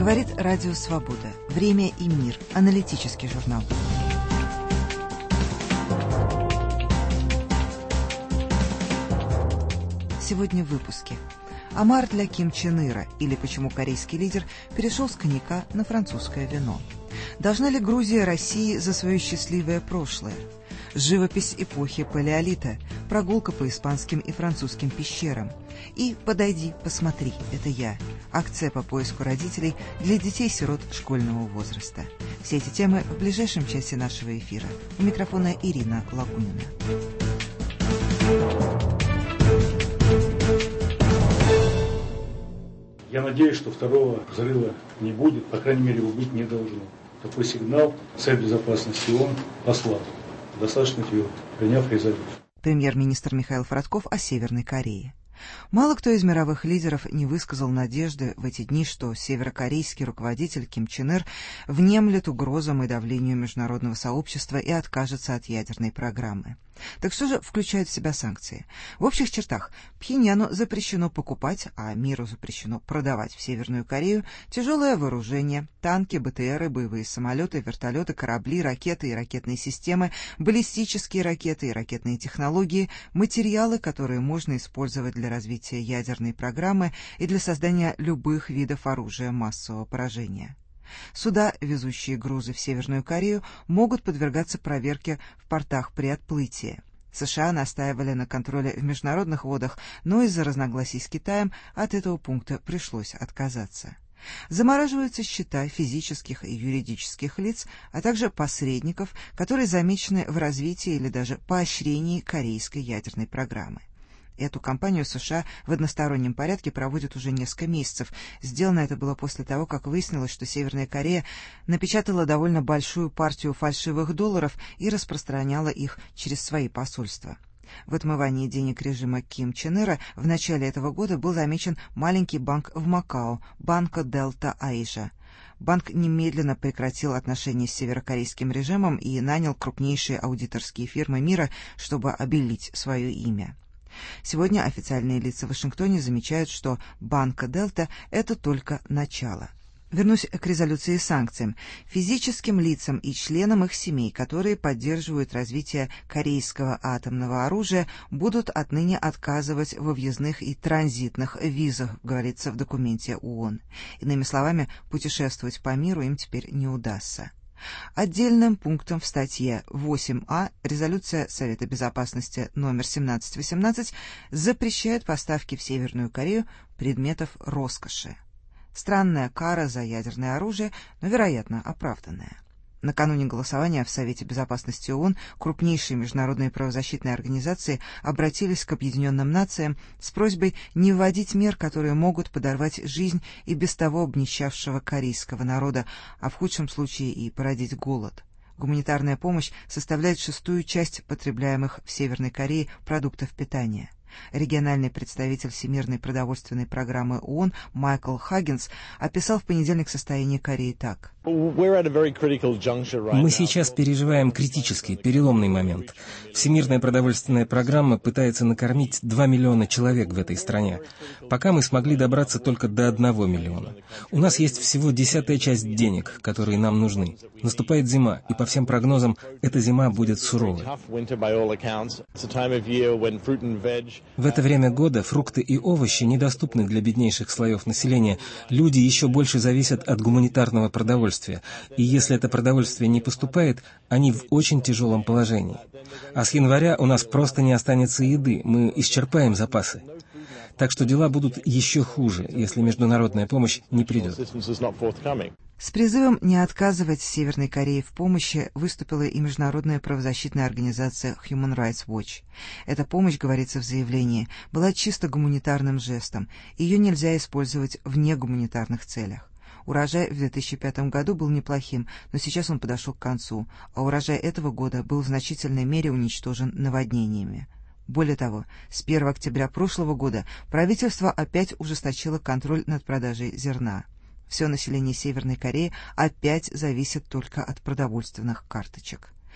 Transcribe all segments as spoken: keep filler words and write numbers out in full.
Говорит Радио Свобода. Время и мир. Аналитический журнал. Сегодня в выпуске. Омар для Ким Чен Ира, или почему корейский лидер перешел с коньяка на французское вино. Должна ли Грузия России за свое счастливое прошлое? Живопись эпохи палеолита, прогулка по испанским и французским пещерам. И «Подойди, посмотри, это я» – акция по поиску родителей для детей-сирот школьного возраста. Все эти темы в ближайшем часе нашего эфира. У микрофона Ирина Лагунина. Я надеюсь, что второго взрыва не будет, по крайней мере, его быть не должно. Такой сигнал Совет Безопасности ООН послал, достаточно твердо, приняв резолюцию. Премьер-министр Михаил Фродков о Северной Корее. Мало кто из мировых лидеров не высказал надежды в эти дни, что северокорейский руководитель Ким Чен Ир внемлет угрозам и давлению международного сообщества и откажется от ядерной программы. Так что же включают в себя санкции? В общих чертах, Пхеньяну запрещено покупать, а миру запрещено продавать в Северную Корею тяжелое вооружение, танки, БТРы, боевые самолеты, вертолеты, корабли, ракеты и ракетные системы, баллистические ракеты и ракетные технологии, материалы, которые можно использовать для развития ядерной программы и для создания любых видов оружия массового поражения. Суда, везущие грузы в Северную Корею, могут подвергаться проверке в портах при отплытии. США настаивали на контроле в международных водах, но из-за разногласий с Китаем от этого пункта пришлось отказаться. Замораживаются счета физических и юридических лиц, а также посредников, которые замечены в развитии или даже поощрении корейской ядерной программы. Эту кампанию США в одностороннем порядке проводят уже несколько месяцев. Сделано это было после того, как выяснилось, что Северная Корея напечатала довольно большую партию фальшивых долларов и распространяла их через свои посольства. В отмывании денег режима Ким Чен Ира в начале этого года был замечен маленький банк в Макао, Банко Делта Айжа. Банк немедленно прекратил отношения с северокорейским режимом и нанял крупнейшие аудиторские фирмы мира, чтобы обелить свое имя. Сегодня официальные лица в Вашингтоне замечают, что Банко Делта – это только начало. Вернусь к резолюции и санкциям. Физическим лицам и членам их семей, которые поддерживают развитие корейского атомного оружия, будут отныне отказывать во въездных и транзитных визах, говорится в документе ООН. Иными словами, путешествовать по миру им теперь не удастся. Отдельным пунктом в статье восемь А резолюция Совета Безопасности номер семнадцать восемнадцать запрещает поставки в Северную Корею предметов роскоши. Странная кара за ядерное оружие, но, вероятно, оправданная. Накануне голосования в Совете Безопасности ООН крупнейшие международные правозащитные организации обратились к Объединенным Нациям с просьбой не вводить мер, которые могут подорвать жизнь и без того обнищавшего корейского народа, а в худшем случае и породить голод. Гуманитарная помощь составляет шестую часть потребляемых в Северной Корее продуктов питания. Региональный представитель Всемирной продовольственной программы ООН Майкл Хаггинс описал в понедельник состояние Кореи так. Мы сейчас переживаем критический, переломный момент. Всемирная продовольственная программа пытается накормить два миллиона человек в этой стране. Пока мы смогли добраться только до одного миллиона. У нас есть всего десятая часть денег, которые нам нужны. Наступает зима, и по всем прогнозам, эта зима будет суровой. В это время года фрукты и овощи недоступны для беднейших слоев населения. Люди еще больше зависят от гуманитарного продовольствия. И если это продовольствие не поступает, они в очень тяжелом положении. А с января у нас просто не останется еды, мы исчерпаем запасы. Так что дела будут еще хуже, если международная помощь не придет. С призывом не отказывать Северной Корее в помощи выступила и международная правозащитная организация Human Rights Watch. Эта помощь, говорится в заявлении, была чисто гуманитарным жестом. Ее нельзя использовать в негуманитарных целях. Урожай в две тысячи пятом году был неплохим, но сейчас он подошел к концу, а урожай этого года был в значительной мере уничтожен наводнениями. Более того, с первого октября прошлого года правительство опять ужесточило контроль над продажей зерна. Все население Северной Кореи опять зависит только от продовольственных карточек.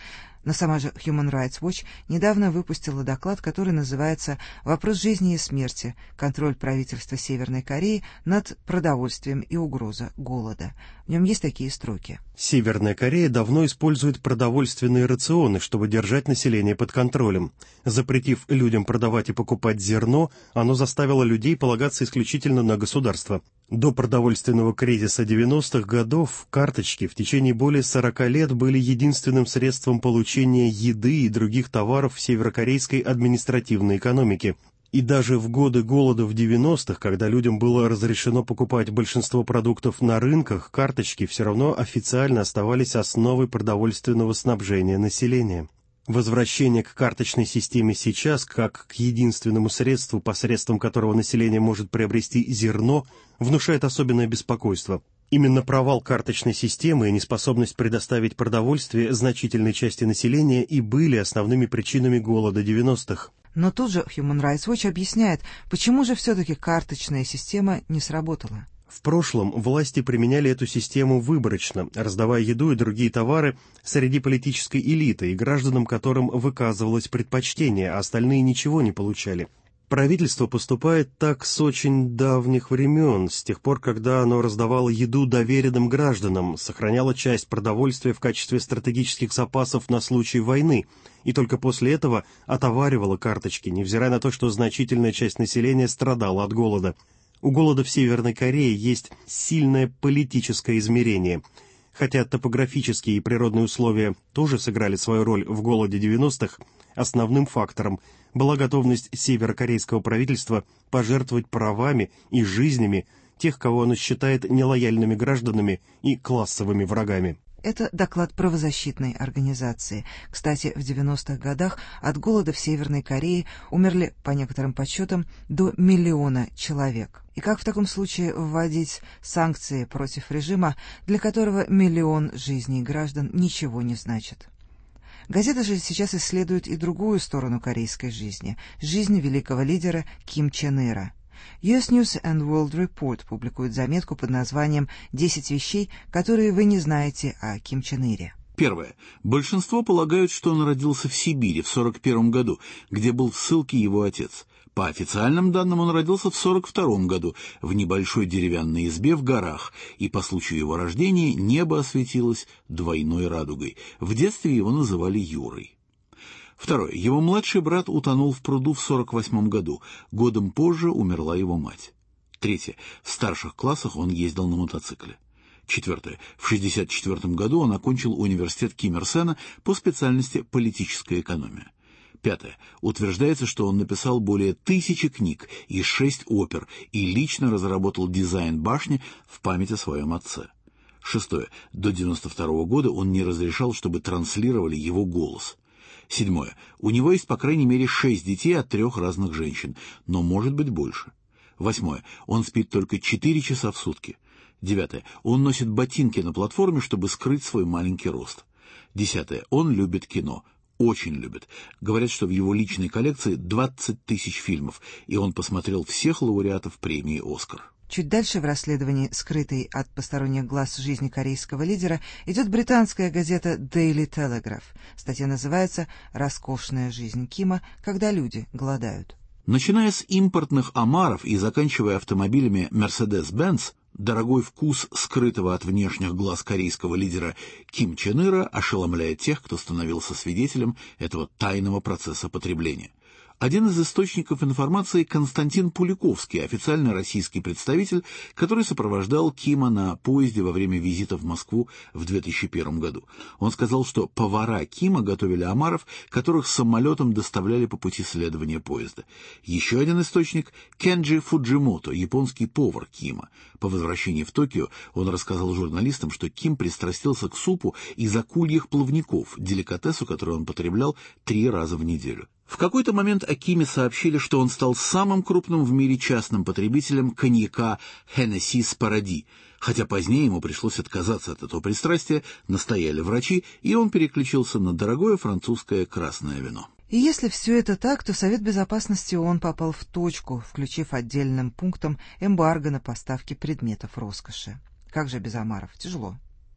Но сама же Human Rights Watch недавно выпустила доклад, который называется «Вопрос жизни и смерти. Контроль правительства Северной Кореи над продовольствием и угроза голода». В нем есть такие строки. Северная Корея давно использует продовольственные рационы, чтобы держать население под контролем. Запретив людям продавать и покупать зерно, оно заставило людей полагаться исключительно на государство. До продовольственного кризиса девяностых годов карточки в течение более сорока лет были единственным средством получения еды и других товаров в северокорейской административной экономике. И даже в годы голода в девяностых, когда людям было разрешено покупать большинство продуктов на рынках, карточки все равно официально оставались основой продовольственного снабжения населения. Возвращение к карточной системе сейчас, как к единственному средству, посредством которого население может приобрести зерно, внушает особенное беспокойство. Именно провал карточной системы и неспособность предоставить продовольствие значительной части населения и были основными причинами голода девяностых. Но тут же Human Rights Watch объясняет, почему же все-таки карточная система не сработала. В прошлом власти применяли эту систему выборочно, раздавая еду и другие товары среди политической элиты и гражданам, которым выказывалось предпочтение, а остальные ничего не получали. Правительство поступает так с очень давних времен, с тех пор, когда оно раздавало еду доверенным гражданам, сохраняло часть продовольствия в качестве стратегических запасов на случай войны, и только после этого отоваривало карточки, невзирая на то, что значительная часть населения страдала от голода. У голода в Северной Корее есть сильное политическое измерение. Хотя топографические и природные условия тоже сыграли свою роль в голоде девяностых, основным фактором была готовность северокорейского правительства пожертвовать правами и жизнями тех, кого оно считает нелояльными гражданами и классовыми врагами. Это доклад правозащитной организации. Кстати, в девяностых годах от голода в Северной Корее умерли, по некоторым подсчетам, до миллиона человек. И как в таком случае вводить санкции против режима, для которого миллион жизней граждан ничего не значит? Газета же сейчас исследует и другую сторону корейской жизни – жизнь великого лидера Ким Чен Ира. ю эс News and World Report публикует заметку под названием «десять вещей, которые вы не знаете о Ким Чен Ире». Первое. Большинство полагают, что он родился в Сибири в сорок первом году, где был в ссылке его отец. По официальным данным, он родился в сорок втором году в небольшой деревянной избе в горах, и по случаю его рождения небо осветилось двойной радугой. В детстве его называли Юрой. Второе. Его младший брат утонул в пруду в сорок восьмом году. Годом позже умерла его мать. Третье. В старших классах он ездил на мотоцикле. Четвертое. В шестьдесят четвертом году он окончил университет Ким Ир Сена по специальности политическая экономия. Пятое. Утверждается, что он написал более тысячи книг и шесть опер и лично разработал дизайн башни в память о своем отце. Шестое. До девяносто второго года он не разрешал, чтобы транслировали его голос. Седьмое. У него есть по крайней мере шесть детей от трех разных женщин, но может быть больше. Восьмое. Он спит только четыре часа в сутки. Девятое. Он носит ботинки на платформе, чтобы скрыть свой маленький рост. Десятое. Он любит кино. Очень любит. Говорят, что в его личной коллекции двадцать тысяч фильмов, и он посмотрел всех лауреатов премии «Оскар». Чуть дальше в расследовании, скрытой от посторонних глаз жизни корейского лидера, идет британская газета Daily Telegraph. Статья называется «Роскошная жизнь Кима, когда люди голодают». Начиная с импортных омаров и заканчивая автомобилями Mercedes-Benz, дорогой вкус скрытого от внешних глаз корейского лидера Ким Чен Ира ошеломляет тех, кто становился свидетелем этого тайного процесса потребления. Один из источников информации – Константин Пуликовский, официальный российский представитель, который сопровождал Кима на поезде во время визита в Москву в две тысячи первом году. Он сказал, что повара Кима готовили омаров, которых самолетом доставляли по пути следования поезда. Еще один источник – Кенджи Фуджимото, японский повар Кима. По возвращении в Токио он рассказал журналистам, что Ким пристрастился к супу из акульих плавников, деликатесу, который он потреблял три раза в неделю. В какой-то момент о Киме сообщили, что он стал самым крупным в мире частным потребителем коньяка Hennessy с Paradis, хотя позднее ему пришлось отказаться от этого пристрастия, настояли врачи, и он переключился на дорогое французское красное вино. И если все это так, то Совет Безопасности ООН попал в точку, включив отдельным пунктом эмбарго на поставки предметов роскоши. Как же без омаров? Тяжело.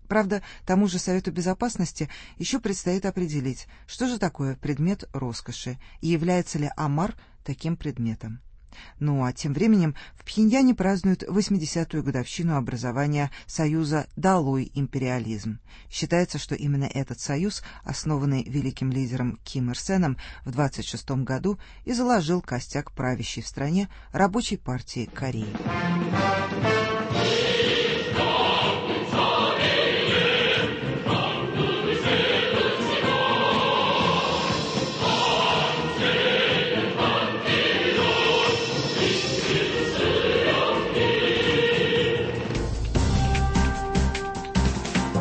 Правда, тому же Совету Безопасности еще предстоит определить, что же такое предмет роскоши и является ли омар таким предметом. Ну а тем временем в Пхеньяне празднуют восьмидесятую годовщину образования союза «Долой империализм». Считается, что именно этот союз, основанный великим лидером Ким Ир Сеном в двадцать шестом году, и заложил костяк правящей в стране Рабочей партии Кореи.